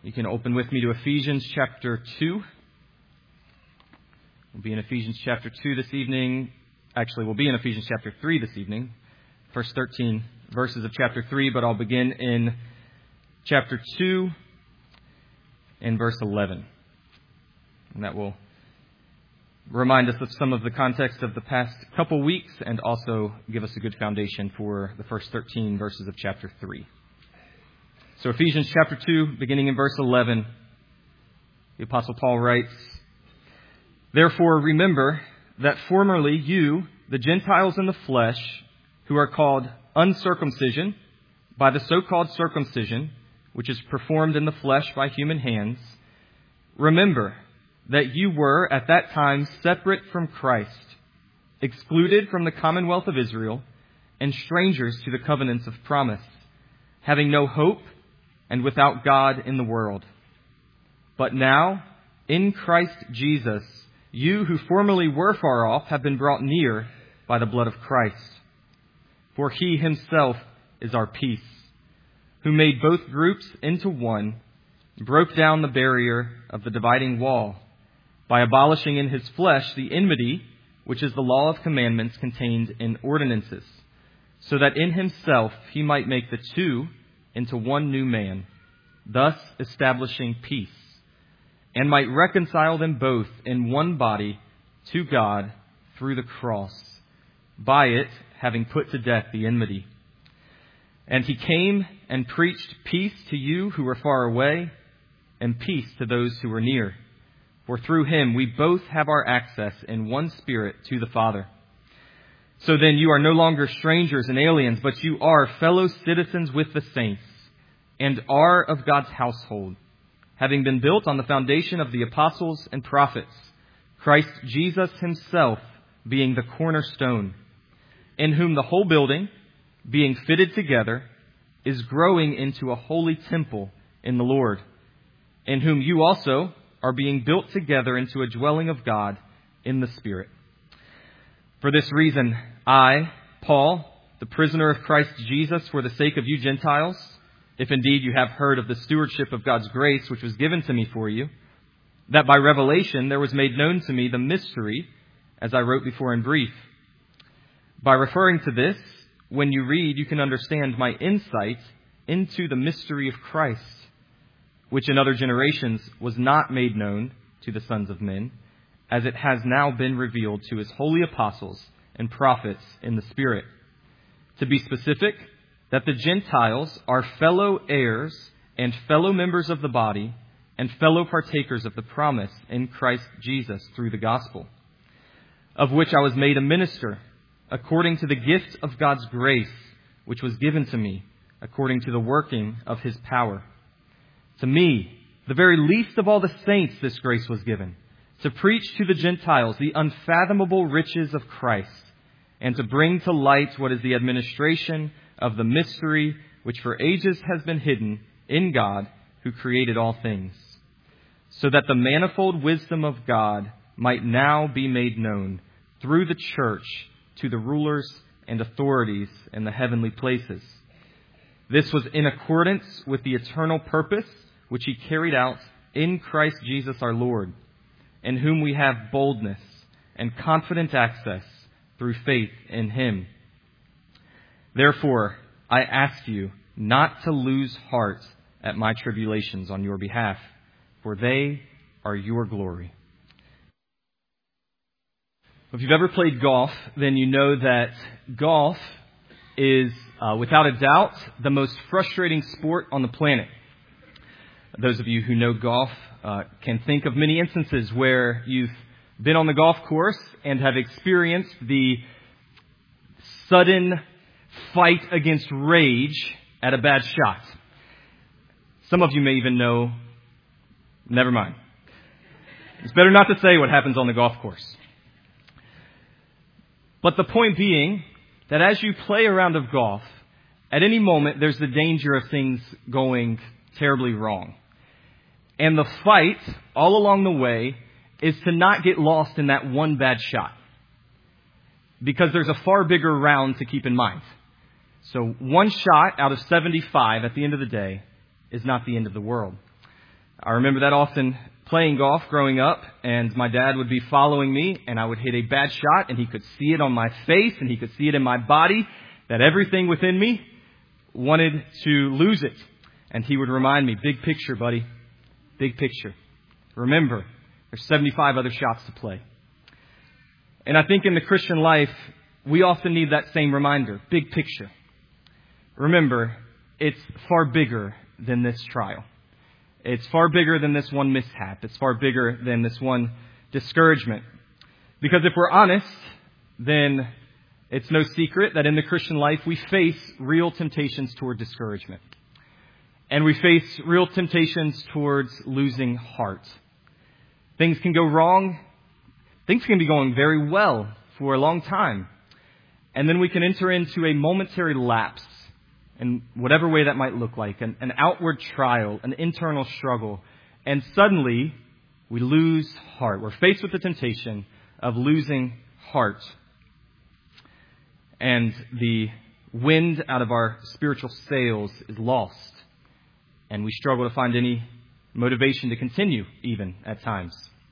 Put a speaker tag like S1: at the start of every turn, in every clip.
S1: You can open with me to Ephesians chapter 2. We'll be in Ephesians chapter 2 this evening. Actually, we'll be in Ephesians chapter 3 this evening. First 13 verses of chapter 3, but I'll begin in chapter 2 and verse 11. And that will remind us of some of the context of the past couple weeks and also give us a good foundation for the first 13 verses of chapter 3. So Ephesians chapter 2, beginning in verse 11, the Apostle Paul writes, "Therefore remember that formerly you, the Gentiles in the flesh, who are called uncircumcision by the so-called circumcision, which is performed in the flesh by human hands, remember that you were at that time separate from Christ, excluded from the commonwealth of Israel, and strangers to the covenants of promise, having no hope and without God in the world. But now, in Christ Jesus, you who formerly were far off have been brought near by the blood of Christ. For he himself is our peace, who made both groups into one, broke down the barrier of the dividing wall, by abolishing in his flesh the enmity, which is the law of commandments contained in ordinances, so that in himself he might make the two into one new man, thus establishing peace, and might reconcile them both in one body to God through the cross, by it having put to death the enmity. And he came and preached peace to you who were far away, and peace to those who were near. For through him we both have our access in one Spirit to the Father. So then you are no longer strangers and aliens, but you are fellow citizens with the saints, and are of God's household, having been built on the foundation of the apostles and prophets, Christ Jesus himself being the cornerstone, in whom the whole building, being fitted together, is growing into a holy temple in the Lord, in whom you also are being built together into a dwelling of God in the Spirit. For this reason, I, Paul, the prisoner of Christ Jesus, for the sake of you Gentiles, if indeed you have heard of the stewardship of God's grace which was given to me for you, that by revelation there was made known to me the mystery, as I wrote before in brief. By referring to this, when you read, you can understand my insight into the mystery of Christ, which in other generations was not made known to the sons of men, as it has now been revealed to his holy apostles and prophets in the Spirit. To be specific, that the Gentiles are fellow heirs and fellow members of the body and fellow partakers of the promise in Christ Jesus through the gospel, of which I was made a minister, according to the gift of God's grace, which was given to me, according to the working of his power. To me, the very least of all the saints, this grace was given, to preach to the Gentiles the unfathomable riches of Christ, and to bring to light what is the administration of the mystery which for ages has been hidden in God who created all things, so that the manifold wisdom of God might now be made known through the church to the rulers and authorities in the heavenly places. This was in accordance with the eternal purpose which he carried out in Christ Jesus our Lord, in whom we have boldness and confident access through faith in him. Therefore, I ask you not to lose heart at my tribulations on your behalf, for they are your glory." If you've ever played golf, then you know that golf is, without a doubt, the most frustrating sport on the planet. Those of you who know golf can think of many instances where you've been on the golf course and have experienced the sudden fight against rage at a bad shot. Some of you may even know, never mind. It's better not to say what happens on the golf course. But the point being that as you play a round of golf, at any moment there's the danger of things going terribly wrong. And the fight all along the way is to not get lost in that one bad shot, because there's a far bigger round to keep in mind. So one shot out of 75 at the end of the day is not the end of the world. I remember that often playing golf growing up, and my dad would be following me, and I would hit a bad shot, and he could see it on my face, and he could see it in my body, that everything within me wanted to lose it. And he would remind me, big picture, buddy, big picture. Remember, there's 75 other shots to play. And I think in the Christian life, we often need that same reminder, big picture. Remember, it's far bigger than this trial. It's far bigger than this one mishap. It's far bigger than this one discouragement. Because if we're honest, then it's no secret that in the Christian life we face real temptations toward discouragement. And we face real temptations towards losing heart. Things can go wrong. Things can be going very well for a long time. And then we can enter into a momentary lapse in whatever way that might look like, an outward trial, an internal struggle. And suddenly we lose heart. We're faced with the temptation of losing heart. And the wind out of our spiritual sails is lost. And we struggle to find any motivation to continue, even at times.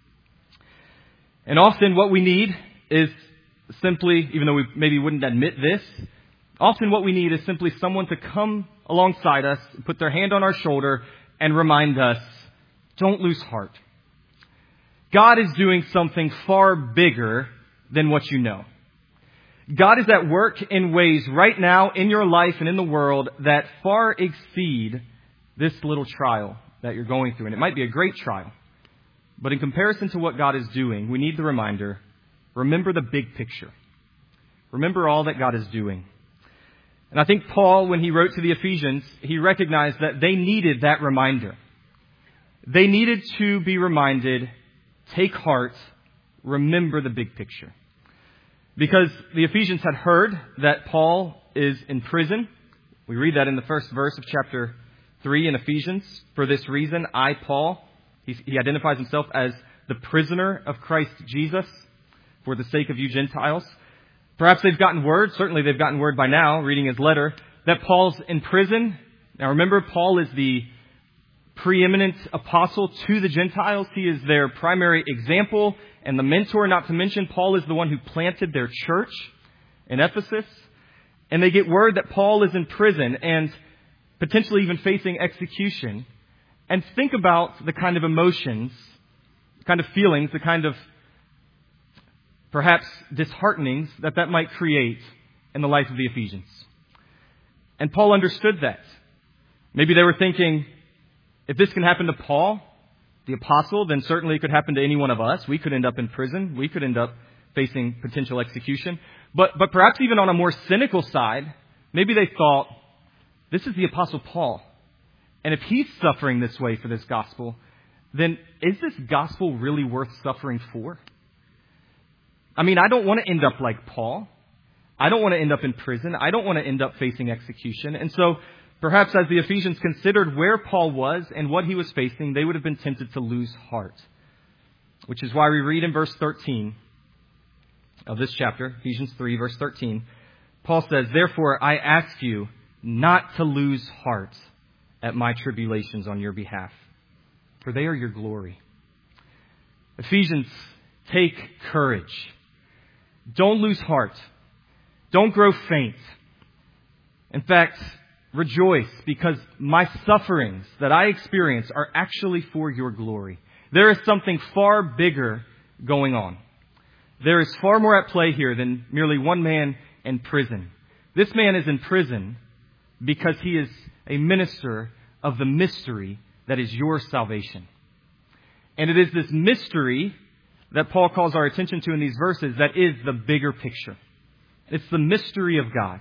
S1: And often what we need is simply, even though we maybe wouldn't admit this, often what we need is simply someone to come alongside us, put their hand on our shoulder, and remind us, don't lose heart. God is doing something far bigger than what you know. God is at work in ways right now in your life and in the world that far exceed this little trial that you're going through. And it might be a great trial. But in comparison to what God is doing, we need the reminder, remember the big picture. Remember all that God is doing. And I think Paul, when he wrote to the Ephesians, he recognized that they needed that reminder. They needed to be reminded, take heart, remember the big picture. Because the Ephesians had heard that Paul is in prison. We read that in the first verse of chapter 3 in Ephesians. For this reason, I, Paul, he identifies himself as the prisoner of Christ Jesus for the sake of you Gentiles. Perhaps they've gotten word, certainly they've gotten word by now, reading his letter, that Paul's in prison. Now remember, Paul is the preeminent apostle to the Gentiles. He is their primary example and the mentor, not to mention Paul is the one who planted their church in Ephesus. And they get word that Paul is in prison and potentially even facing execution. And think about the kind of emotions, the kind of feelings, the kind of perhaps disheartenings that might create in the life of the Ephesians. And Paul understood that. Maybe they were thinking, if this can happen to Paul, the apostle, then certainly it could happen to any one of us. We could end up in prison. We could end up facing potential execution. But perhaps even on a more cynical side, maybe they thought, this is the apostle Paul. And if he's suffering this way for this gospel, then is this gospel really worth suffering for? I mean, I don't want to end up like Paul. I don't want to end up in prison. I don't want to end up facing execution. And so perhaps as the Ephesians considered where Paul was and what he was facing, they would have been tempted to lose heart. Which is why we read in verse 13 of this chapter, Ephesians 3, verse 13, Paul says, therefore I ask you not to lose heart at my tribulations on your behalf, for they are your glory. Ephesians, take courage. Don't lose heart. Don't grow faint. In fact, rejoice, because my sufferings that I experience are actually for your glory. There is something far bigger going on. There is far more at play here than merely one man in prison. This man is in prison because he is a minister of the mystery that is your salvation. And it is this mystery that Paul calls our attention to in these verses that is the bigger picture. It's the mystery of God.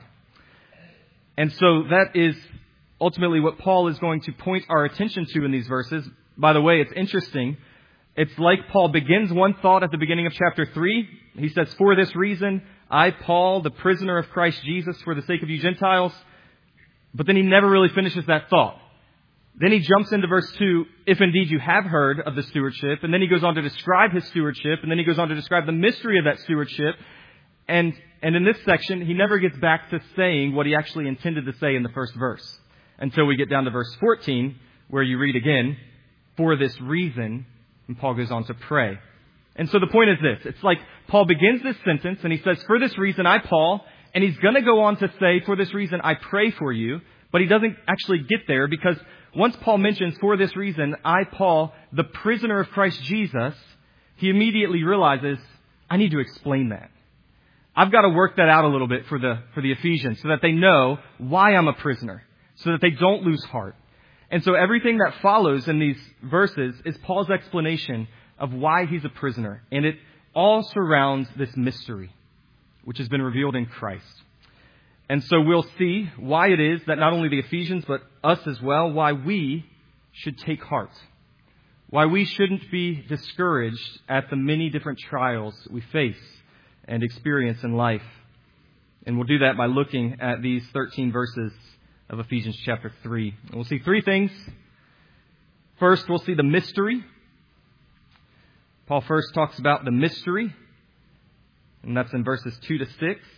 S1: And so that is ultimately what Paul is going to point our attention to in these verses. By the way, it's interesting. It's like Paul begins one thought at the beginning of chapter 3. He says, for this reason, I, Paul, the prisoner of Christ Jesus, for the sake of you Gentiles. But then he never really finishes that thought. Then he jumps into verse 2, if indeed you have heard of the stewardship. And then he goes on to describe his stewardship. And then he goes on to describe the mystery of that stewardship. And in this section, he never gets back to saying what he actually intended to say in the first verse. Until we get down to verse 14, where you read again, for this reason, and Paul goes on to pray. And so the point is this. It's like Paul begins this sentence and he says, for this reason, I, Paul, and he's going to go on to say, for this reason, I pray for you. But he doesn't actually get there because once Paul mentions, for this reason, I, Paul, the prisoner of Christ Jesus, he immediately realizes, I need to explain that. I've got to work that out a little bit for the Ephesians so that they know why I'm a prisoner, so that they don't lose heart. And so everything that follows in these verses is Paul's explanation of why he's a prisoner. And it all surrounds this mystery, which has been revealed in Christ. And so we'll see why it is that not only the Ephesians, but us as well, why we should take heart. Why we shouldn't be discouraged at the many different trials we face and experience in life. And we'll do that by looking at these 13 verses of Ephesians chapter 3. And we'll see three things. First, we'll see the mystery. Paul first talks about the mystery, and that's in verses 2 to 6.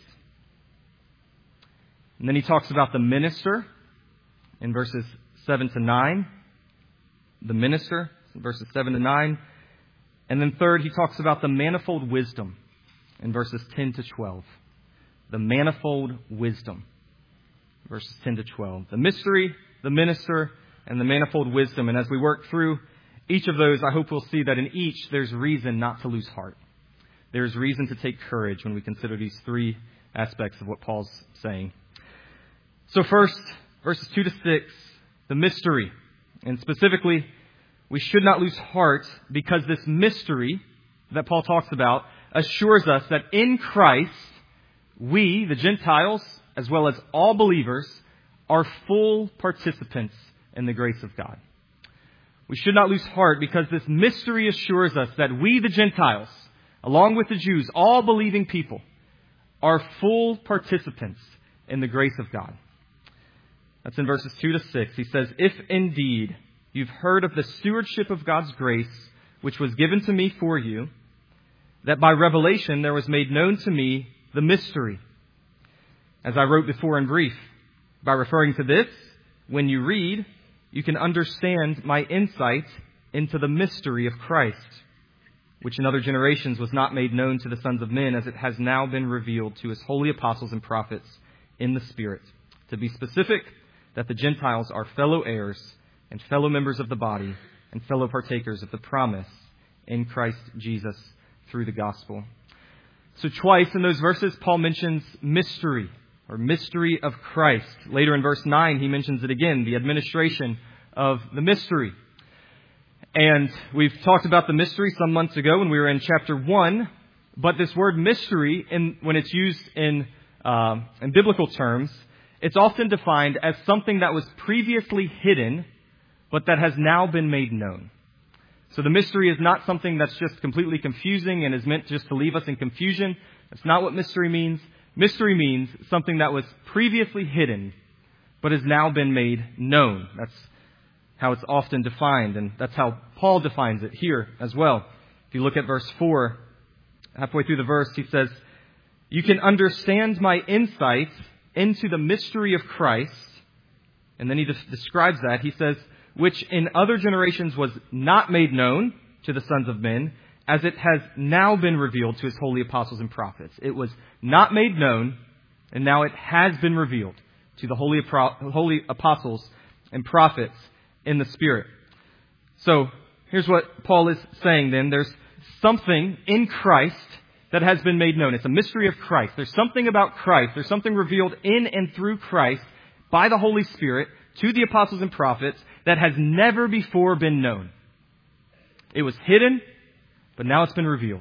S1: And then he talks about the minister in verses 7 to 9. The minister in verses 7 to 9. And then third, he talks about the manifold wisdom in verses 10 to 12. The manifold wisdom, verses 10 to 12. The mystery, the minister, and the manifold wisdom. And as we work through each of those, I hope we'll see that in each there's reason not to lose heart. There's reason to take courage when we consider these three aspects of what Paul's saying. So first, verses 2 to 6, the mystery. And specifically, we should not lose heart because this mystery that Paul talks about assures us that in Christ, we, the Gentiles, as well as all believers, are full participants in the grace of God. We should not lose heart because this mystery assures us that we, the Gentiles, along with the Jews, all believing people, are full participants in the grace of God. That's in verses 2 to 6. He says, if indeed you've heard of the stewardship of God's grace, which was given to me for you, that by revelation there was made known to me the mystery. As I wrote before in brief, by referring to this, when you read, you can understand my insight into the mystery of Christ, which in other generations was not made known to the sons of men, as it has now been revealed to his holy apostles and prophets in the Spirit. To be specific, that the Gentiles are fellow heirs and fellow members of the body and fellow partakers of the promise in Christ Jesus through the gospel. So twice in those verses, Paul mentions mystery or mystery of Christ. Later in verse 9, he mentions it again, the administration of the mystery. And we've talked about the mystery some months ago when we were in chapter 1. But this word mystery, when it's used in biblical terms, it's often defined as something that was previously hidden, but that has now been made known. So the mystery is not something that's just completely confusing and is meant just to leave us in confusion. That's not what mystery means. Mystery means something that was previously hidden, but has now been made known. That's how it's often defined, and that's how Paul defines it here as well. If you look at verse 4, halfway through the verse, he says, you can understand my insight into the mystery of Christ. And then he describes that. He says, which in other generations was not made known to the sons of men, as it has now been revealed to his holy apostles and prophets. It was not made known, and now it has been revealed to the holy apostles and prophets in the Spirit. So here's what Paul is saying then. There's something in Christ that has been made known. It's a mystery of Christ. There's something about Christ. There's something revealed in and through Christ by the Holy Spirit to the apostles and prophets that has never before been known. It was hidden, but now it's been revealed.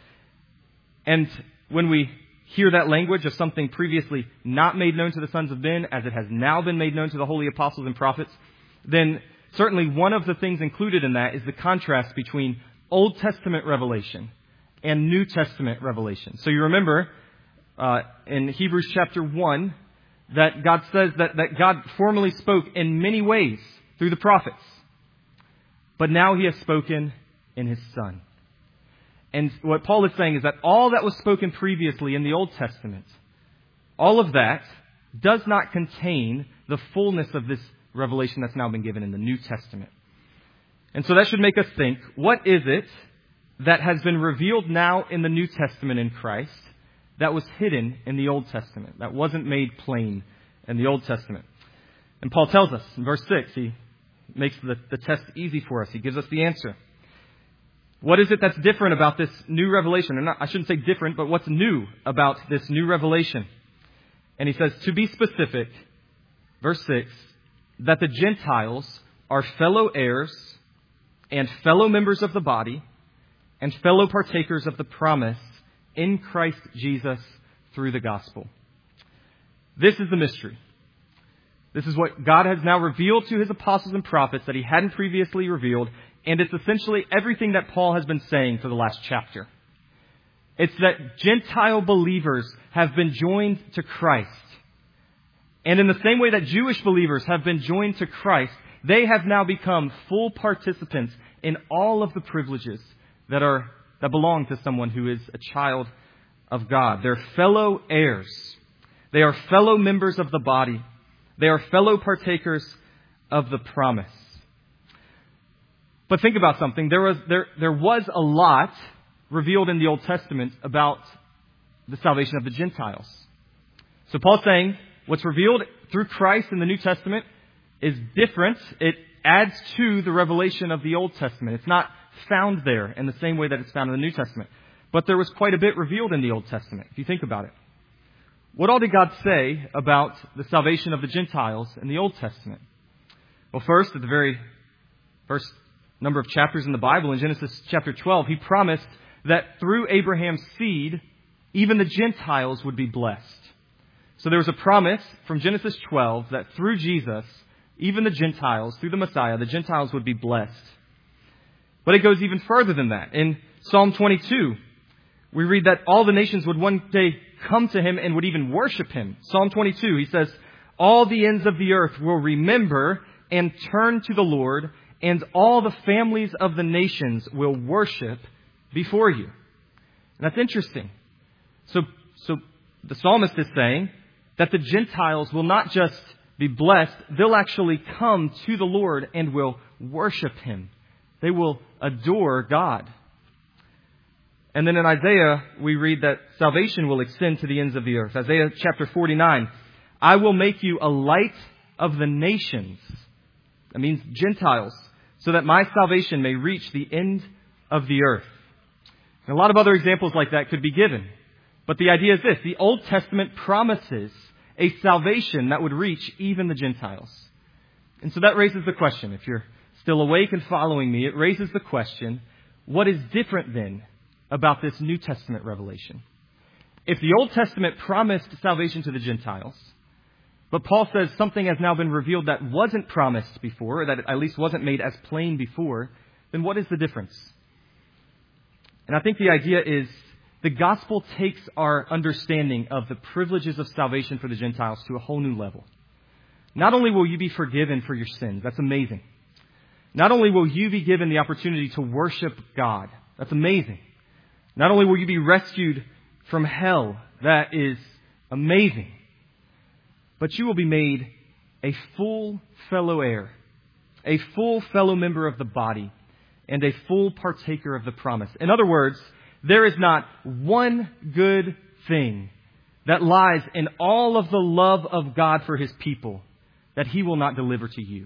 S1: And when we hear that language of something previously not made known to the sons of men, as it has now been made known to the holy apostles and prophets, then certainly one of the things included in that is the contrast between Old Testament revelation and New Testament revelation. So you remember in Hebrews chapter 1 that God says that God formerly spoke in many ways through the prophets. But now he has spoken in his Son. And what Paul is saying is that all that was spoken previously in the Old Testament, all of that does not contain the fullness of this revelation that's now been given in the New Testament. And so that should make us think, what is it that has been revealed now in the New Testament in Christ that was hidden in the Old Testament, that wasn't made plain in the Old Testament? And Paul tells us in verse 6, he makes the test easy for us. He gives us the answer. What is it that's different about this new revelation? And I shouldn't say different, but what's new about this new revelation? And he says, to be specific, verse 6, that the Gentiles are fellow heirs and fellow members of the body and fellow partakers of the promise in Christ Jesus through the gospel. This is the mystery. This is what God has now revealed to his apostles and prophets that he hadn't previously revealed. And it's essentially everything that Paul has been saying for the last chapter. It's that Gentile believers have been joined to Christ. And in the same way that Jewish believers have been joined to Christ, they have now become full participants in all of the privileges that belong to someone who is a child of God. They're fellow heirs. They are fellow members of the body. They are fellow partakers of the promise. But think about something. There was a lot revealed in the Old Testament about the salvation of the Gentiles. So Paul's saying what's revealed through Christ in the New Testament is different. It adds to the revelation of the Old Testament. It's not found there in the same way that it's found in the New Testament. But there was quite a bit revealed in the Old Testament, if you think about it. What all did God say about the salvation of the Gentiles in the Old Testament? Well, first, at the very first number of chapters in the Bible, in Genesis chapter 12, he promised that through Abraham's seed, even the Gentiles would be blessed. So there was a promise from Genesis 12 that through Jesus, even the Gentiles, through the Messiah, the Gentiles would be blessed. But it goes even further than that. In Psalm 22, we read that all the nations would one day come to him and would even worship him. Psalm 22, he says, all the ends of the earth will remember and turn to the Lord, and all the families of the nations will worship before you. And that's interesting. So the psalmist is saying that the Gentiles will not just be blessed, they'll actually come to the Lord and will worship him. They will adore God. And then in Isaiah, we read that salvation will extend to the ends of the earth. Isaiah chapter 49, I will make you a light of the nations. That means Gentiles, so that my salvation may reach the end of the earth. And a lot of other examples like that could be given. But the idea is this. The Old Testament promises a salvation that would reach even the Gentiles. And so that raises the question, if you're still awake and following me, it raises the question, what is different then about this New Testament revelation? If the Old Testament promised salvation to the Gentiles, but Paul says something has now been revealed that wasn't promised before, or that at least wasn't made as plain before, then what is the difference? And I think the idea is the gospel takes our understanding of the privileges of salvation for the Gentiles to a whole new level. Not only will you be forgiven for your sins, that's amazing. Not only will you be given the opportunity to worship God, that's amazing. Not only will you be rescued from hell, that is amazing. But you will be made a full fellow heir, a full fellow member of the body, and a full partaker of the promise. In other words, there is not one good thing that lies in all of the love of God for his people that he will not deliver to you.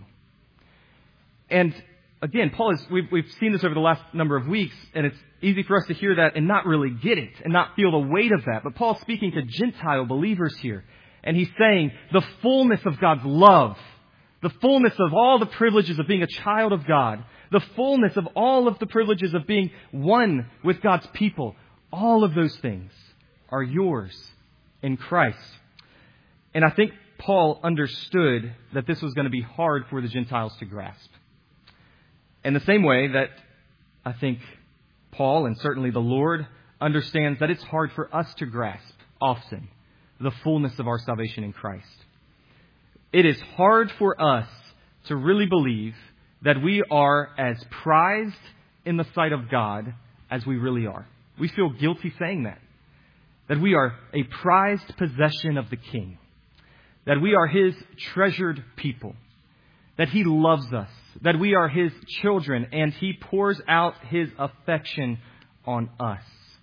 S1: And again, we've seen this over the last number of weeks, and it's easy for us to hear that and not really get it and not feel the weight of that. But Paul's speaking to Gentile believers here, and he's saying the fullness of God's love, the fullness of all the privileges of being a child of God, the fullness of all of the privileges of being one with God's people, all of those things are yours in Christ. And I think Paul understood that this was going to be hard for the Gentiles to grasp. In the same way that I think Paul and certainly the Lord understands that it's hard for us to grasp often the fullness of our salvation in Christ. It is hard for us to really believe that we are as prized in the sight of God as we really are. We feel guilty saying that. That we are a prized possession of the King. That we are his treasured people. That he loves us. that we are His children, and He pours out His affection on us.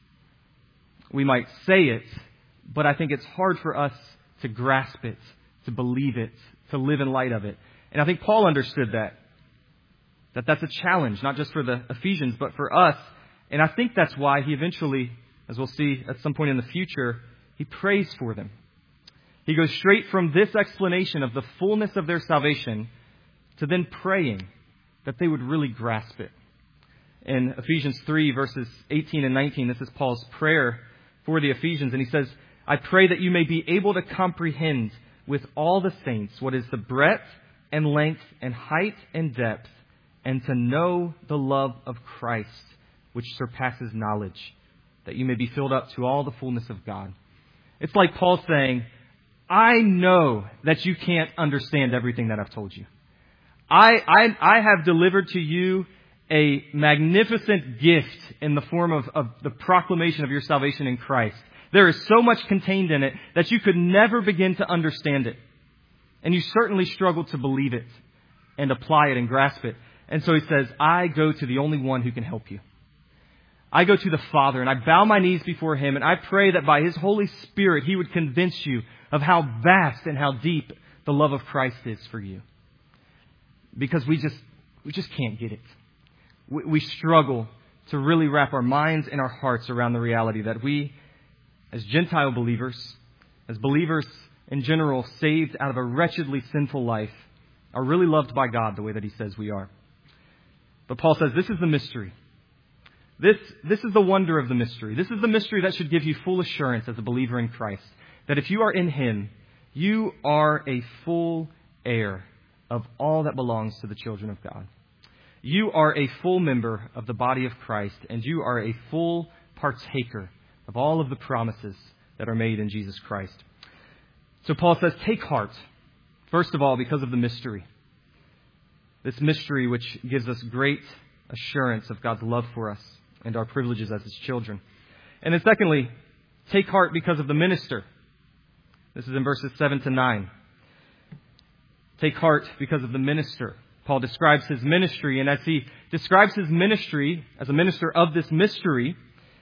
S1: We might say it, but I think it's hard for us to grasp it, to believe it, to live in light of it. And I think Paul understood that that's a challenge, not just for the Ephesians, but for us. And I think that's why he eventually, as we'll see at some point in the future, he prays for them. He goes straight from this explanation of the fullness of their salvation to then praying that they would really grasp it. In Ephesians 3, verses 18 and 19, this is Paul's prayer for the Ephesians. And he says, I pray that you may be able to comprehend with all the saints what is the breadth and length and height and depth, and to know the love of Christ, which surpasses knowledge, that you may be filled up to all the fullness of God. It's like Paul saying, I know that you can't understand everything that I've told you. I have delivered to you a magnificent gift in the form of the proclamation of your salvation in Christ. There is so much contained in it that you could never begin to understand it. And you certainly struggle to believe it and apply it and grasp it. And so he says, I go to the only one who can help you. I go to the Father and I bow my knees before Him, and I pray that by His Holy Spirit He would convince you of how vast and how deep the love of Christ is for you. Because we just can't get it. We struggle to really wrap our minds and our hearts around the reality that we, as Gentile believers, as believers in general, saved out of a wretchedly sinful life, are really loved by God the way that He says we are. But Paul says this is the mystery. This is the wonder of the mystery. This is the mystery that should give you full assurance as a believer in Christ, that if you are in Him, you are a full heir of all that belongs to the children of God. You are a full member of the body of Christ, and you are a full partaker of all of the promises that are made in Jesus Christ. So Paul says, take heart, first of all, because of the mystery. This mystery which gives us great assurance of God's love for us and our privileges as His children. And then secondly, take heart because of the minister. This is in verses 7 to 9. Take heart because of the minister. Paul describes his ministry, and as he describes his ministry as a minister of this mystery,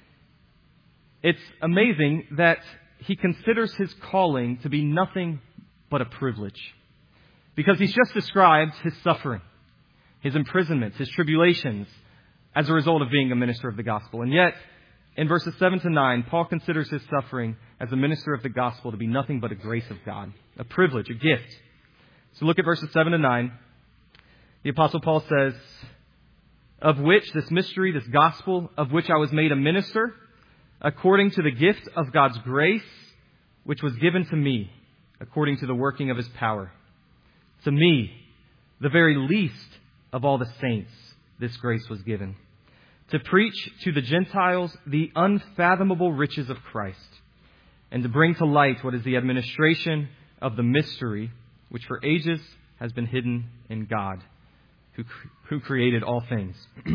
S1: it's amazing that he considers his calling to be nothing but a privilege. Because he's just described his suffering, his imprisonments, his tribulations as a result of being a minister of the gospel. And yet, in verses 7 to 9, Paul considers his suffering as a minister of the gospel to be nothing but a grace of God, a privilege, a gift. So look at verses 7 to 9. The Apostle Paul says, of which, this mystery, this gospel, of which I was made a minister, according to the gift of God's grace, which was given to me, according to the working of His power. To me, the very least of all the saints, this grace was given, to preach to the Gentiles the unfathomable riches of Christ, and to bring to light what is the administration of the mystery, which for ages has been hidden in God, who created all things.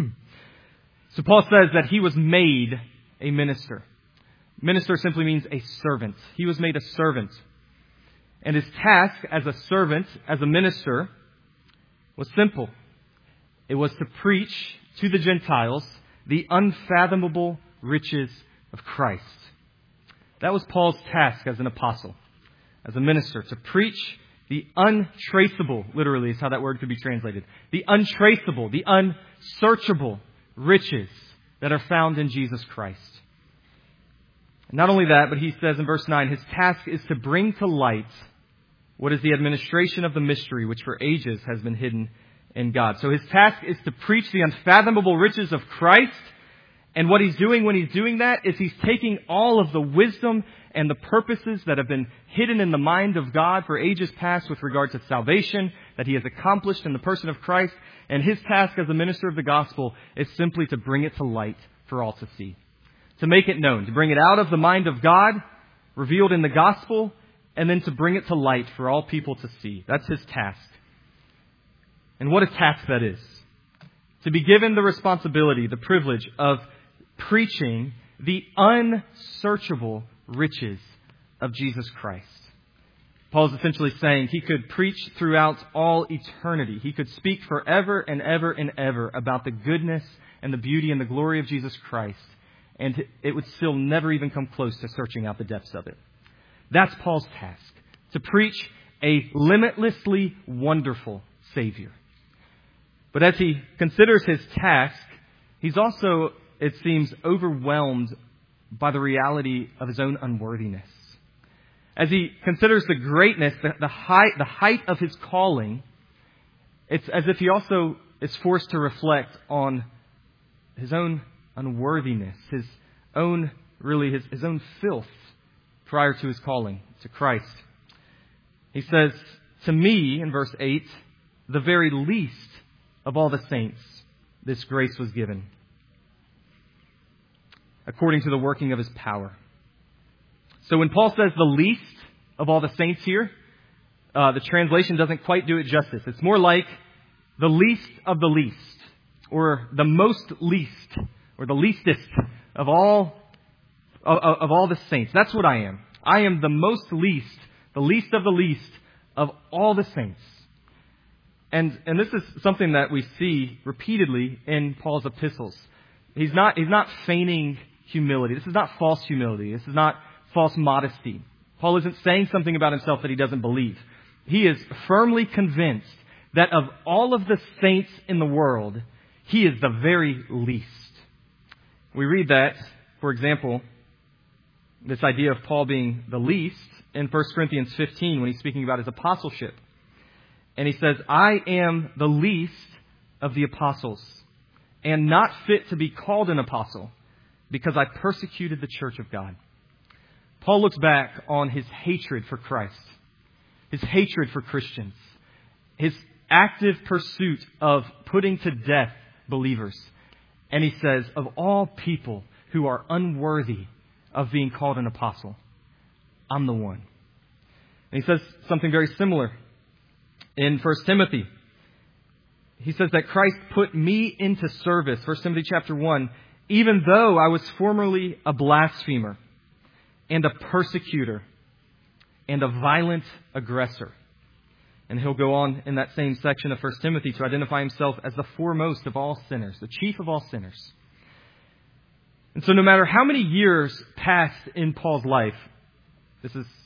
S1: So Paul says that he was made a minister. Minister simply means a servant. He was made a servant. And his task as a servant, as a minister, was simple. It was to preach to the Gentiles the unfathomable riches of Christ. That was Paul's task as an apostle, as a minister, to preach the untraceable, literally is how that word could be translated, the untraceable, the unsearchable riches that are found in Jesus Christ. And not only that, but he says in verse 9, his task is to bring to light what is the administration of the mystery, which for ages has been hidden in God. So his task is to preach the unfathomable riches of Christ. And what he's doing when he's doing that is he's taking all of the wisdom and the purposes that have been hidden in the mind of God for ages past with regard to salvation that He has accomplished in the person of Christ. And his task as a minister of the gospel is simply to bring it to light for all to see. To make it known, to bring it out of the mind of God, revealed in the gospel, and then to bring it to light for all people to see. That's his task. And what a task that is. To be given the responsibility, the privilege of preaching the unsearchable riches of Jesus Christ. Paul's essentially saying he could preach throughout all eternity. He could speak forever and ever and ever about the goodness and the beauty and the glory of Jesus Christ, and it would still never even come close to searching out the depths of it. That's Paul's task, to preach a limitlessly wonderful Savior. But as he considers his task, he's also, it seems, overwhelmed by the reality of his own unworthiness. As he considers the greatness, the height of his calling, it's as if he also is forced to reflect on his own unworthiness, his own filth prior to his calling to Christ. He says, "To me," in verse 8, "the very least of all the saints, this grace was given, according to the working of his power." So when Paul says the least of all the saints here, the translation doesn't quite do it justice. It's more like the least of the least, or the most least, or the leastest of all the saints. That's what I am. I am the most least, the least of the least of all the saints. And this is something that we see repeatedly in Paul's epistles. He's not feigning humility. This is not false humility. This is not false modesty. Paul isn't saying something about himself that he doesn't believe. He is firmly convinced that of all of the saints in the world, he is the very least. We read that, for example, this idea of Paul being the least in 1 Corinthians 15 when he's speaking about his apostleship. And he says, "I am the least of the apostles, and not fit to be called an apostle, because I persecuted the church of God." Paul looks back on his hatred for Christ, his hatred for Christians, his active pursuit of putting to death believers. And he says, of all people who are unworthy of being called an apostle, I'm the one. And he says something very similar in 1 Timothy. He says that Christ put me into service, 1 Timothy chapter 1, even though I was formerly a blasphemer and a persecutor and a violent aggressor. And he'll go on in that same section of 1 Timothy to identify himself as the foremost of all sinners, the chief of all sinners. And so no matter how many years passed in Paul's life, this is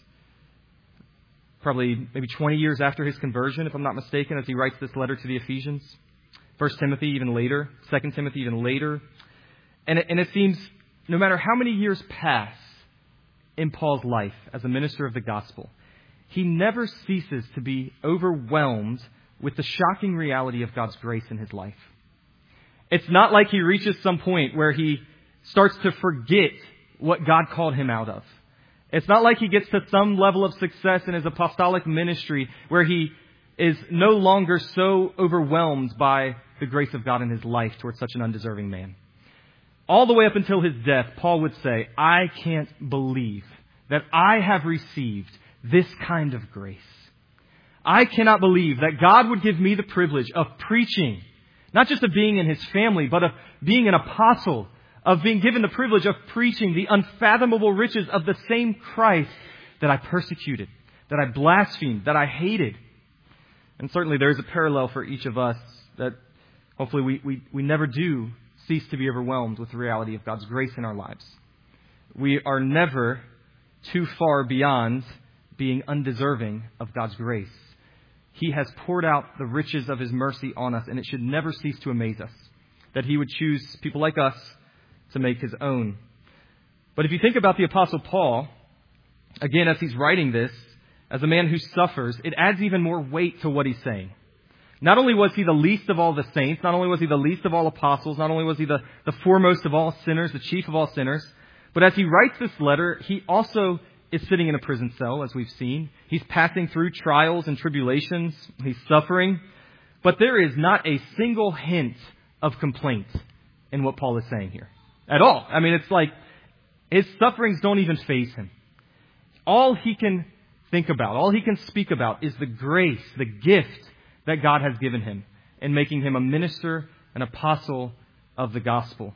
S1: probably maybe 20 years after his conversion, if I'm not mistaken, as he writes this letter to the Ephesians. 1 Timothy even later, 2 Timothy even later. And it seems no matter how many years pass in Paul's life as a minister of the gospel, he never ceases to be overwhelmed with the shocking reality of God's grace in his life. It's not like he reaches some point where he starts to forget what God called him out of. It's not like he gets to some level of success in his apostolic ministry where he is no longer so overwhelmed by the grace of God in his life towards such an undeserving man. All the way up until his death, Paul would say, I can't believe that I have received this kind of grace. I cannot believe that God would give me the privilege of preaching, not just of being in his family, but of being an apostle, of being given the privilege of preaching the unfathomable riches of the same Christ that I persecuted, that I blasphemed, that I hated. And certainly there is a parallel for each of us that hopefully we never do cease to be overwhelmed with the reality of God's grace in our lives. We are never too far beyond being undeserving of God's grace. He has poured out the riches of his mercy on us, and it should never cease to amaze us that he would choose people like us to make his own. But if you think about the Apostle Paul, again, as he's writing this, as a man who suffers, it adds even more weight to what he's saying. Not only was he the least of all the saints, not only was he the least of all apostles, not only was he the foremost of all sinners, the chief of all sinners, but as he writes this letter, he also is sitting in a prison cell, as we've seen. He's passing through trials and tribulations. He's suffering. But there is not a single hint of complaint in what Paul is saying here at all. I mean, it's like his sufferings don't even faze him. All he can think about, all he can speak about is the grace, the gift that God has given him in making him a minister, an apostle of the gospel.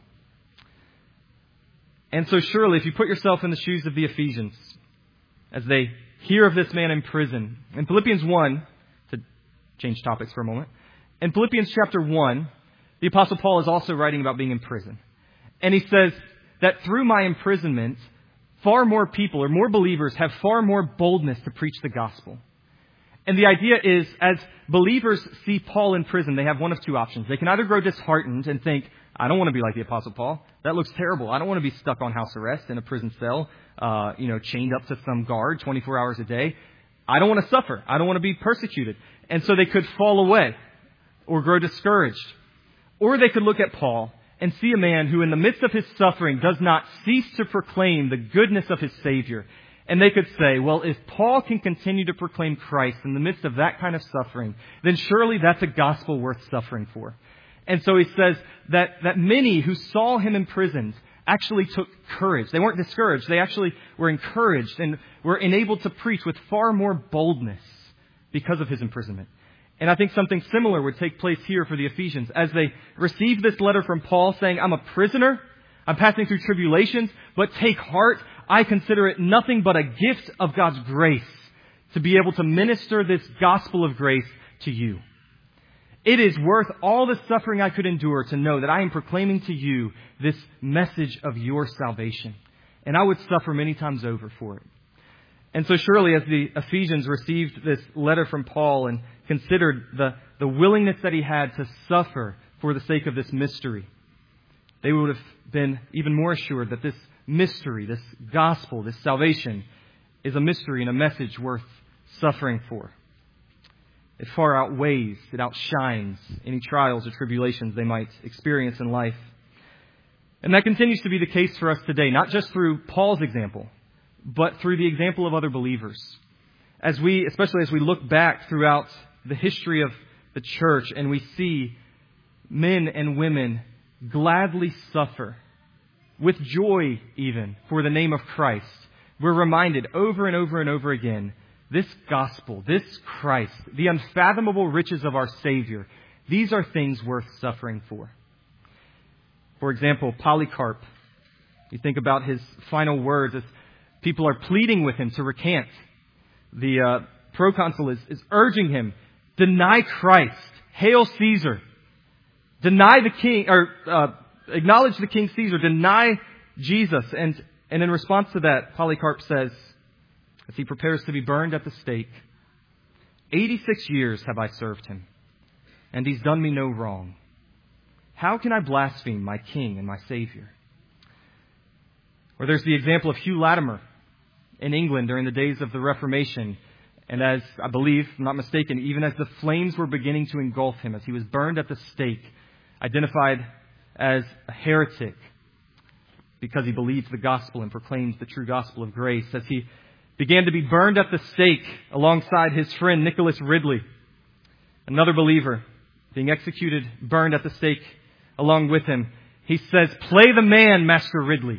S1: And so surely, if you put yourself in the shoes of the Ephesians, as they hear of this man in prison. In Philippians 1, to change topics for a moment, in Philippians chapter 1, the Apostle Paul is also writing about being in prison. And he says that through my imprisonment, far more people or more believers have far more boldness to preach the gospel. And the idea is, as believers see Paul in prison, they have one of two options. They can either grow disheartened and think, I don't want to be like the Apostle Paul. That looks terrible. I don't want to be stuck on house arrest in a prison cell, chained up to some guard 24 hours a day. I don't want to suffer. I don't want to be persecuted. And so they could fall away or grow discouraged. Or they could look at Paul and see a man who in the midst of his suffering does not cease to proclaim the goodness of his Savior. And they could say, well, if Paul can continue to proclaim Christ in the midst of that kind of suffering, then surely that's a gospel worth suffering for. And so he says that many who saw him imprisoned actually took courage. They weren't discouraged. They actually were encouraged and were enabled to preach with far more boldness because of his imprisonment. And I think something similar would take place here for the Ephesians. As they received this letter from Paul saying, I'm a prisoner, I'm passing through tribulations, but take heart, I consider it nothing but a gift of God's grace to be able to minister this gospel of grace to you. It is worth all the suffering I could endure to know that I am proclaiming to you this message of your salvation. And I would suffer many times over for it. And so surely as the Ephesians received this letter from Paul and considered the willingness that he had to suffer for the sake of this mystery, they would have been even more assured that this mystery, this gospel, this salvation is a mystery and a message worth suffering for. It far outweighs, it outshines any trials or tribulations they might experience in life. And that continues to be the case for us today, not just through Paul's example, but through the example of other believers. Especially as we look back throughout the history of the church and we see men and women gladly suffer, with joy even, for the name of Christ, we're reminded over and over and over again, this gospel, this Christ, the unfathomable riches of our Savior, these are things worth suffering for. For example, Polycarp, you think about his final words as people are pleading with him to recant. The proconsul is urging him, deny Christ, hail Caesar, deny the king, or acknowledge the King Caesar, deny Jesus. And in response to that, Polycarp says, as he prepares to be burned at the stake, 86 years have I served him, and he's done me no wrong. How can I blaspheme my King and my Savior? Or there's the example of Hugh Latimer in England during the days of the Reformation. And as I believe, if I'm not mistaken, even as the flames were beginning to engulf him, as he was burned at the stake, identified as a heretic because he believed the gospel and proclaimed the true gospel of grace, as he began to be burned at the stake alongside his friend Nicholas Ridley, another believer, being executed, burned at the stake along with him. He says, "Play the man, Master Ridley.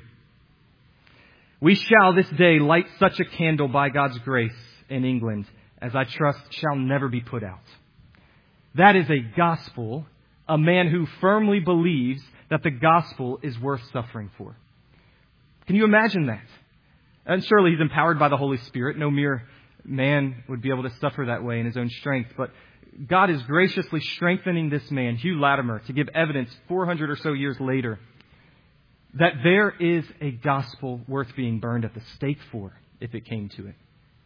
S1: We shall this day light such a candle by God's grace in England as I trust shall never be put out." That is a gospel, a man who firmly believes that the gospel is worth suffering for. Can you imagine that? And surely he's empowered by the Holy Spirit. No mere man would be able to suffer that way in his own strength. But God is graciously strengthening this man, Hugh Latimer, to give evidence 400 or so years later that there is a gospel worth being burned at the stake for, if it came to it.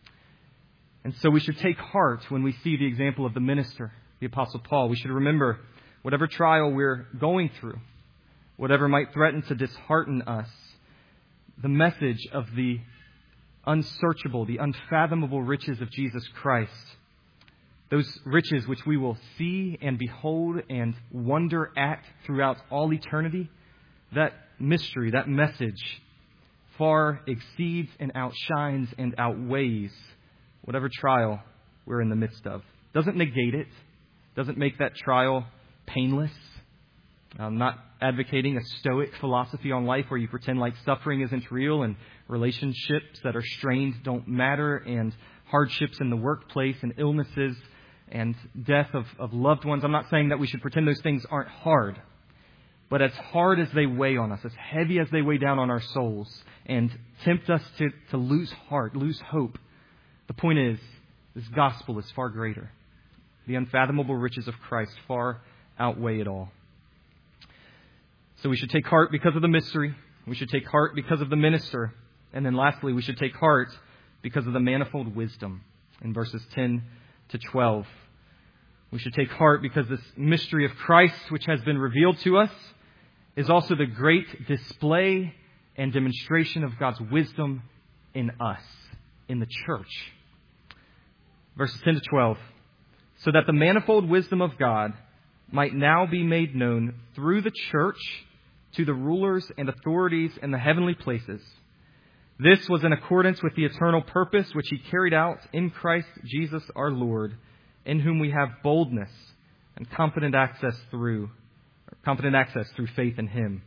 S1: And so we should take heart when we see the example of the minister, the Apostle Paul. We should remember whatever trial we're going through, whatever might threaten to dishearten us, the message of the unsearchable, the unfathomable riches of Jesus Christ, those riches which we will see and behold and wonder at throughout all eternity, that mystery, that message far exceeds and outshines and outweighs whatever trial we're in the midst of. Doesn't negate it. Doesn't make that trial painless. I'm not advocating a stoic philosophy on life where you pretend like suffering isn't real and relationships that are strained don't matter and hardships in the workplace and illnesses and death of loved ones. I'm not saying that we should pretend those things aren't hard. But as hard as they weigh on us, as heavy as they weigh down on our souls and tempt us to lose heart, lose hope, The point is, this gospel is far greater. The unfathomable riches of Christ far outweigh it all. So we should take heart because of the mystery. We should take heart because of the minister. And then lastly, we should take heart because of the manifold wisdom in verses 10 to 12. We should take heart because this mystery of Christ, which has been revealed to us, is also the great display and demonstration of God's wisdom in us, in the church. Verses 10 to 12. So that the manifold wisdom of God might now be made known through the church to the rulers and authorities in the heavenly places. This was in accordance with the eternal purpose which He carried out in Christ Jesus our Lord, in whom we have boldness and confident access through faith in Him.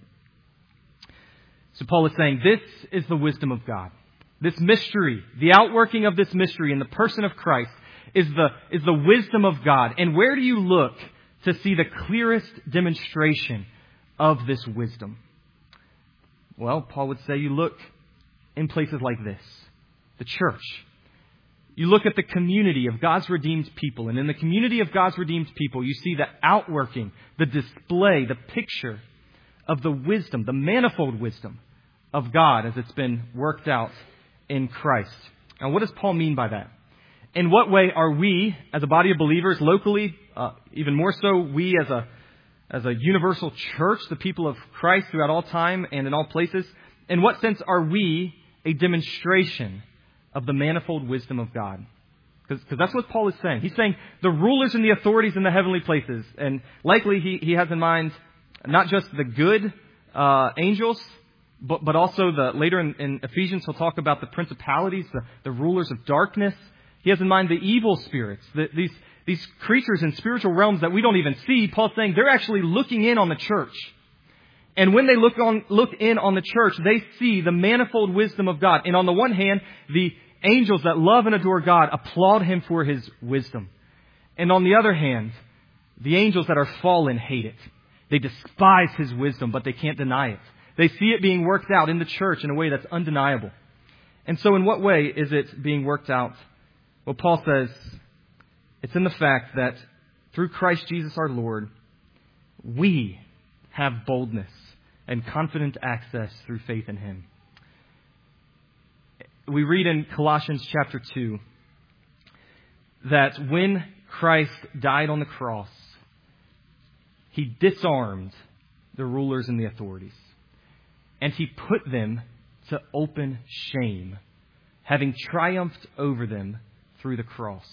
S1: So Paul is saying this is the wisdom of God. This mystery, the outworking of this mystery in the person of Christ is the wisdom of God. And where do you look to see the clearest demonstration of this wisdom? Well, Paul would say you look in places like this, the church. You look at the community of God's redeemed people, and in the community of God's redeemed people, you see the outworking, the display, the picture of the wisdom, the manifold wisdom of God as it's been worked out in Christ. Now, what does Paul mean by that? In what way are we, as a body of believers, locally, even more so, we as a universal church, the people of Christ throughout all time and in all places, in what sense are we a demonstration of the manifold wisdom of God? Because that's what Paul is saying. He's saying the rulers and the authorities in the heavenly places, and likely he has in mind not just the good angels, but also later in Ephesians he'll talk about the principalities, the rulers of darkness. He has in mind the evil spirits, these creatures in spiritual realms that we don't even see. Paul's saying they're actually looking in on the church. And when they look in on the church, they see the manifold wisdom of God. And on the one hand, the angels that love and adore God applaud Him for His wisdom. And on the other hand, the angels that are fallen hate it. They despise His wisdom, but they can't deny it. They see it being worked out in the church in a way that's undeniable. And so in what way is it being worked out? Well, Paul says it's in the fact that through Christ Jesus our Lord, we have boldness and confident access through faith in Him. We read in Colossians chapter 2 that when Christ died on the cross, He disarmed the rulers and the authorities, and He put them to open shame, having triumphed over them through the cross.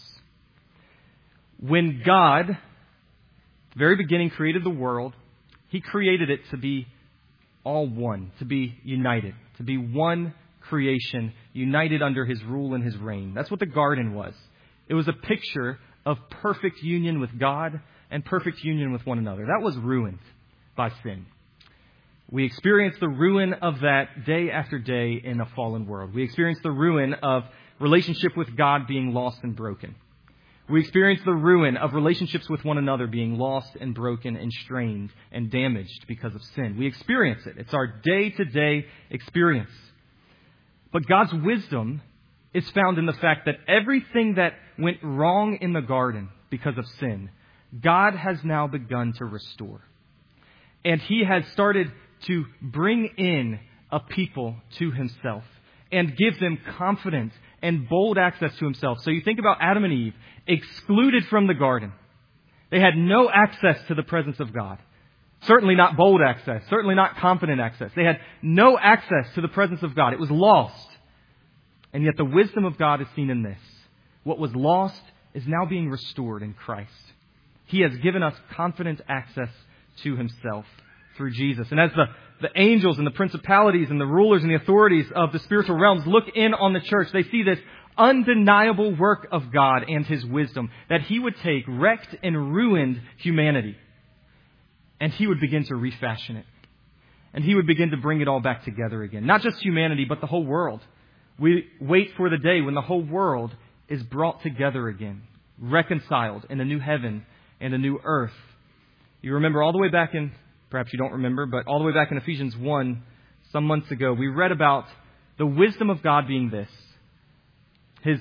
S1: When God, at the very beginning, created the world, He created it to be all one, to be united, to be one creation, united under His rule and His reign. That's what the garden was. It was a picture of perfect union with God and perfect union with one another. That was ruined by sin. We experience the ruin of that day after day in a fallen world. We experience the ruin of relationship with God being lost and broken. We experience the ruin of relationships with one another being lost and broken and strained and damaged because of sin. We experience it. It's our day-to-day experience. But God's wisdom is found in the fact that everything that went wrong in the garden because of sin, God has now begun to restore. And He has started to bring in a people to Himself and give them confidence and bold access to Himself. So you think about Adam and Eve, excluded from the garden. They had no access to the presence of God. Certainly not bold access. Certainly not confident access. They had no access to the presence of God. It was lost. And yet the wisdom of God is seen in this. What was lost is now being restored in Christ. He has given us confident access to Himself through Jesus. And as the angels and the principalities and the rulers and the authorities of the spiritual realms look in on the church, they see this undeniable work of God and His wisdom, that He would take wrecked and ruined humanity and He would begin to refashion it. And He would begin to bring it all back together again. Not just humanity, but the whole world. We wait for the day when the whole world is brought together again, reconciled in a new heaven and a new earth. You remember all the way back in, perhaps you don't remember, but all the way back in Ephesians 1, some months ago, we read about the wisdom of God being this.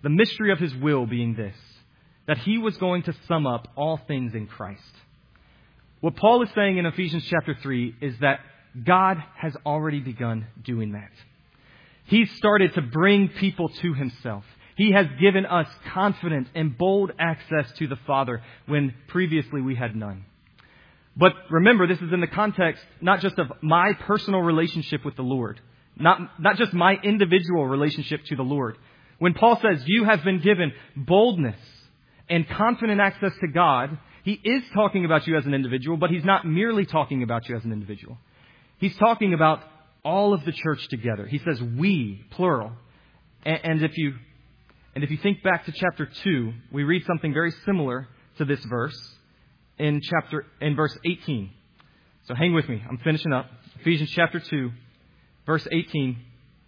S1: The mystery of his will being this, that he was going to sum up all things in Christ. What Paul is saying in Ephesians chapter 3 is that God has already begun doing that. He's started to bring people to himself. He has given us confident and bold access to the Father when previously we had none. But remember, this is in the context not just of my personal relationship with the Lord, not just my individual relationship to the Lord. When Paul says you have been given boldness and confident access to God, he is talking about you as an individual, but he's not merely talking about you as an individual. He's talking about all of the church together. He says we, plural. And if you think back to chapter 2, we read something very similar to this verse in verse 18. So hang with me. I'm finishing up. Ephesians chapter 2, verse 18.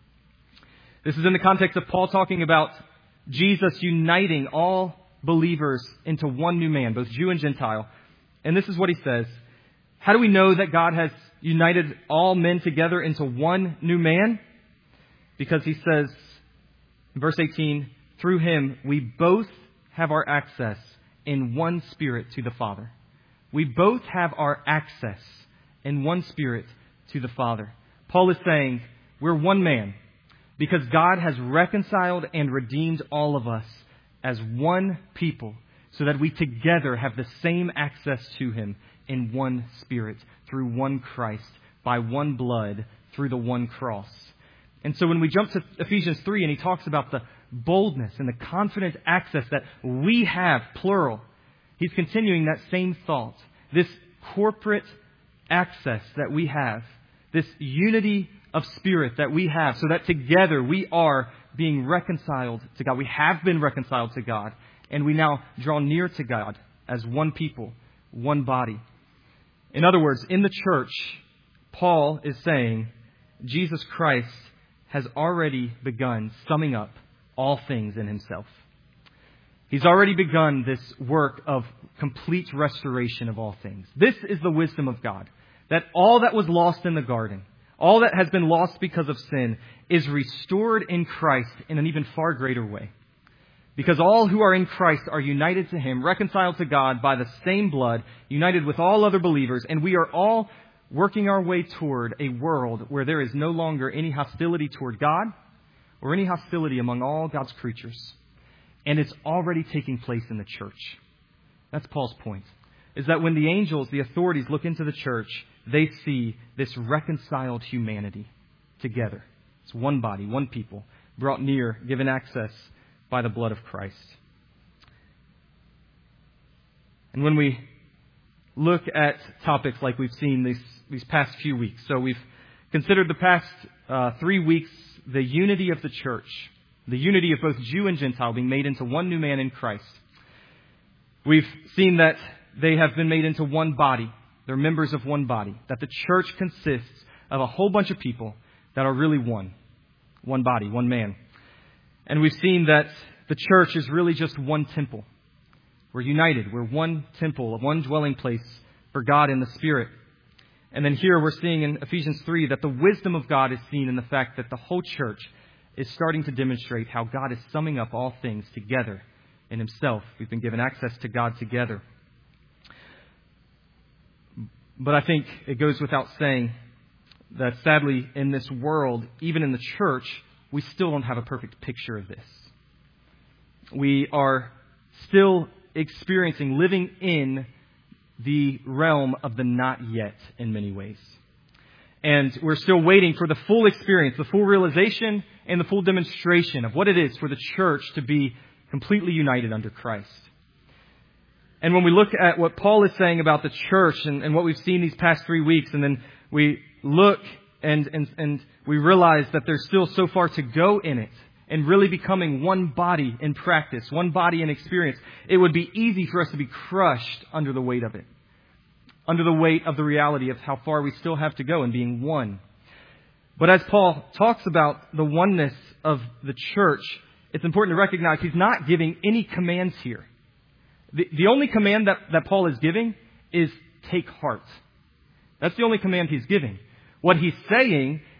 S1: This is in the context of Paul talking about Jesus uniting all believers into one new man, both Jew and Gentile. And this is what he says. How do we know that God has united all men together into one new man? Because he says, in verse 18, through him we both have our access in one Spirit to the Father. We both have our access in one Spirit to the Father. Paul is saying we're one man because God has reconciled and redeemed all of us as one people so that we together have the same access to him in one Spirit, through one Christ, by one blood, through the one cross. And so when we jump to Ephesians 3 and he talks about the boldness and the confident access that we have, plural, he's continuing that same thought. This corporate access that we have, this unity of spirit that we have, so that together we are being reconciled to God. We have been reconciled to God, and we now draw near to God as one people, one body. In other words, in the church, Paul is saying Jesus Christ has already begun summing up all things in himself. He's already begun this work of complete restoration of all things. This is the wisdom of God, that all that was lost in the garden, all that has been lost because of sin, is restored in Christ in an even far greater way. Because all who are in Christ are united to him, reconciled to God by the same blood, united with all other believers, and we are all working our way toward a world where there is no longer any hostility toward God or any hostility among all God's creatures. And it's already taking place in the church. That's Paul's point, is that when the angels, the authorities, look into the church, they see this reconciled humanity together. It's one body, one people, brought near, given access by the blood of Christ. And when we look at topics like we've seen these past few weeks, so we've considered the past 3 weeks the unity of the church, the unity of both Jew and Gentile being made into one new man in Christ. We've seen that they have been made into one body. They're members of one body. That the church consists of a whole bunch of people that are really one. One body, one man. And we've seen that the church is really just one temple. We're united. We're one temple, one dwelling place for God in the Spirit. And then here we're seeing in Ephesians 3 that the wisdom of God is seen in the fact that the whole church is starting to demonstrate how God is summing up all things together in himself. We've been given access to God together. But I think it goes without saying that sadly in this world, even in the church, we still don't have a perfect picture of this. We are still experiencing, living in the realm of the not yet in many ways. And we're still waiting for the full experience, the full realization, and the full demonstration of what it is for the church to be completely united under Christ. And when we look at what Paul is saying about the church and what we've seen these past 3 weeks, and then we look and we realize that there's still so far to go in it, and really becoming one body in practice, one body in experience, it would be easy for us to be crushed under the weight of it. Under the weight of the reality of how far we still have to go in being one. But as Paul talks about the oneness of the church, it's important to recognize he's not giving any commands here. The only command that Paul is giving is take heart. That's the only command he's giving. What he's saying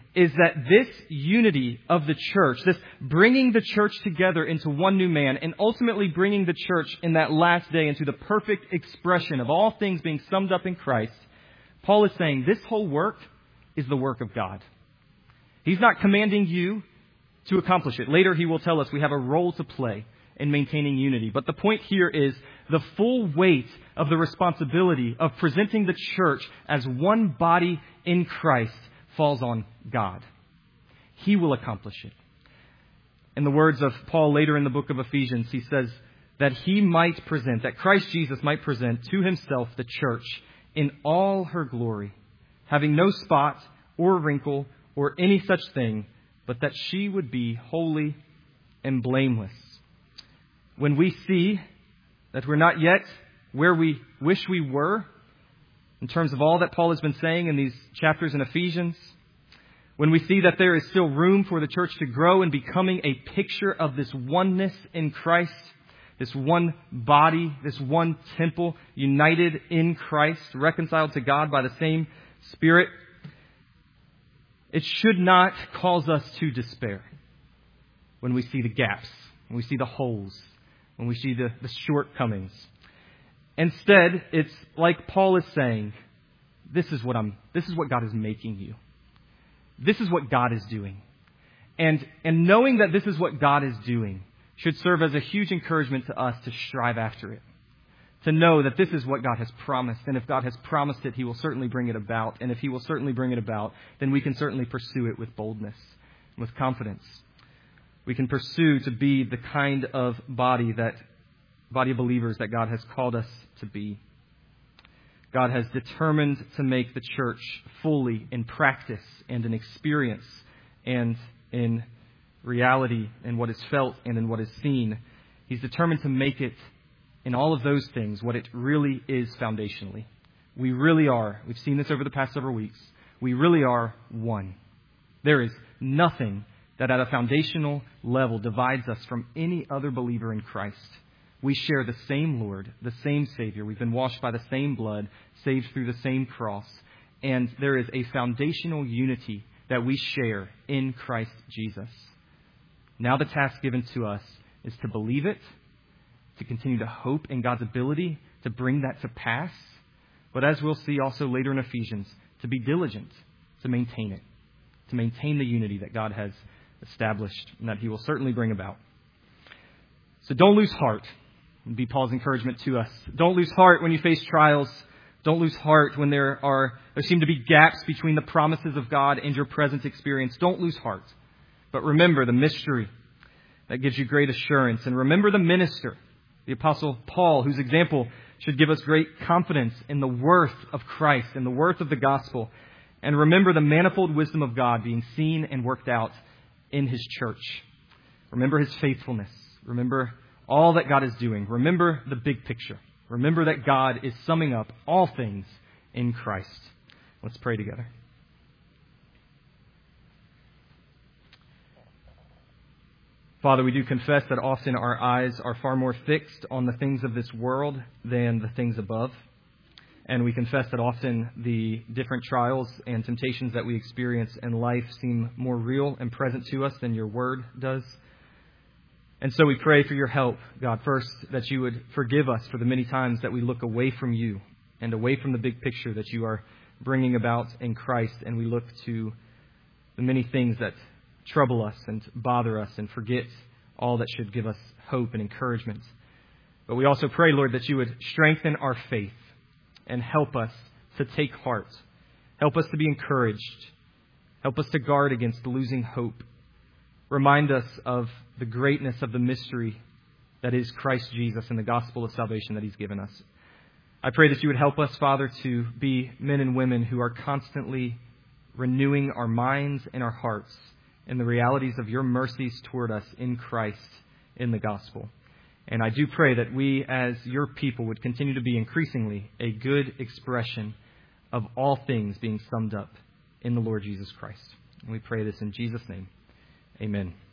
S1: is that this unity of the church, this bringing the church together into one new man, and ultimately bringing the church in that last day into the perfect expression of all things being summed up in Christ, Paul is saying this whole work is the work of God. He's not commanding you to accomplish it. Later he will tell us we have a role to play in maintaining unity. But the point here is the full weight of the responsibility of presenting the church as one body in Christ falls on God. He will accomplish it. In the words of Paul later in the book of Ephesians, he says that that Christ Jesus might present to himself the church in all her glory, having no spot or wrinkle or any such thing, but that she would be holy and blameless. When we see that we're not yet where we wish we were, in terms of all that Paul has been saying in these chapters in Ephesians, when we see that there is still room for the church to grow in becoming a picture of this oneness in Christ, this one body, this one temple, united in Christ, reconciled to God by the same Spirit, it should not cause us to despair when we see the gaps, when we see the holes, when we see the shortcomings. Instead, it's like Paul is saying, this is what God is making you. This is what God is doing. And knowing that this is what God is doing should serve as a huge encouragement to us to strive after it. To know that this is what God has promised. And if God has promised it, He will certainly bring it about. And if He will certainly bring it about, then we can certainly pursue it with boldness, with confidence. We can pursue to be the kind of body of believers that God has called us to be. God has determined to make the church fully in practice and in experience and in reality and what is felt and in what is seen. He's determined to make it in all of those things what it really is foundationally. We really are, we've seen this over the past several weeks, we really are one. There is nothing that at a foundational level divides us from any other believer in Christ. We share the same Lord, the same Savior. We've been washed by the same blood, saved through the same cross. And there is a foundational unity that we share in Christ Jesus. Now the task given to us is to believe it, to continue to hope in God's ability to bring that to pass. But as we'll see also later in Ephesians, to be diligent to maintain it, to maintain the unity that God has established and that He will certainly bring about. So don't lose heart. Would be Paul's encouragement to us. Don't lose heart when you face trials. Don't lose heart when there seem to be gaps between the promises of God and your present experience. Don't lose heart. But remember the mystery that gives you great assurance. And remember the minister, the Apostle Paul, whose example should give us great confidence in the worth of Christ and the worth of the gospel. And remember the manifold wisdom of God being seen and worked out in His church. Remember His faithfulness. Remember all that God is doing. Remember the big picture. Remember that God is summing up all things in Christ. Let's pray together. Father, we do confess that often our eyes are far more fixed on the things of this world than the things above. And we confess that often the different trials and temptations that we experience in life seem more real and present to us than your word does. And so we pray for your help, God, first, that you would forgive us for the many times that we look away from you and away from the big picture that you are bringing about in Christ, and we look to the many things that trouble us and bother us and forget all that should give us hope and encouragement. But we also pray, Lord, that you would strengthen our faith and help us to take heart. Help us to be encouraged. Help us to guard against losing hope. Remind us of the greatness of the mystery that is Christ Jesus and the gospel of salvation that He's given us. I pray that you would help us, Father, to be men and women who are constantly renewing our minds and our hearts in the realities of your mercies toward us in Christ, in the gospel. And I do pray that we as your people would continue to be increasingly a good expression of all things being summed up in the Lord Jesus Christ. And we pray this in Jesus' name. Amen.